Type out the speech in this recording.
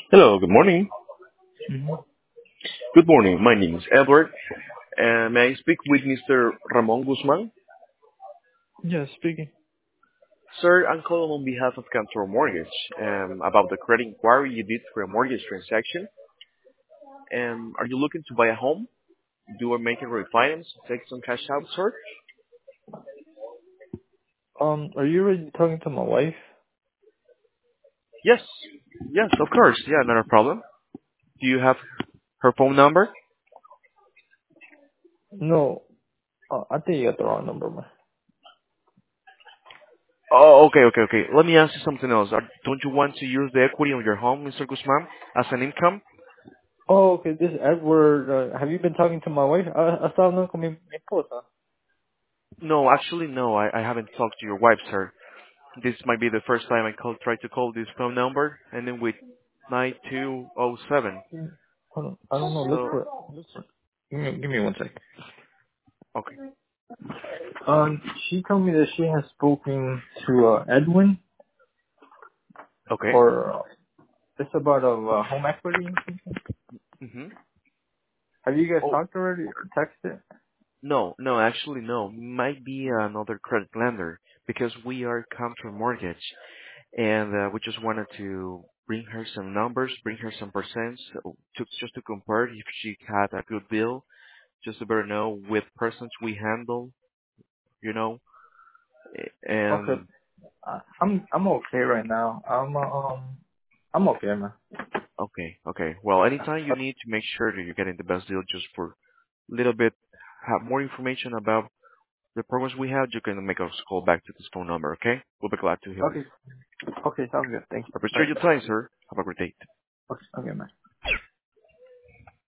Hello, good morning. Mm-hmm. Good morning. My name is Edward. May I speak with Mr. Ramon Guzman? Yeah, speaking. Sir, I'm calling on behalf of Cantor Mortgage about the credit inquiry you did for a mortgage transaction. Are you looking to buy a home? Do or make a refinance? Take some cash out, sir? Are you already talking to my wife? Yes. Yes, of course. Yeah, not a problem. Do you have her phone number? No, I think you got the wrong number, man. Oh, okay. Let me ask you something else. Don't you want to use the equity on your home, Mr. Guzman, as an income? Oh, okay, this is Edward. Have you been talking to my wife? Hasta hablando con mi esposa. No, actually, no. I haven't talked to your wife, sir. This might be the first time try to call this phone number, ending with 9207. Yeah. Hold on, I don't know. Look So, for it. Look for it. Give me one sec. okay, She told me that she has spoken to Edwin, okay. or it's about home equity. hmm Have you guys Oh, talked already or texted? no, actually, no. Might be another credit lender because we are counter mortgage, and we just wanted to bring her some numbers, bring her some percents, just to compare if she had a good deal, just to better know with persons we handle, you know, Okay, and I'm okay right now. I'm okay, man. Okay. Well, anytime you need to make sure that you're getting the best deal just for a little bit, have more information about the programs we have, you can make us call back to this phone number, okay? We'll be glad to help you. Okay. Okay, sounds good. Thank you. I All appreciate right, your bye. time, sir. Have a great day. Okay, okay, bye.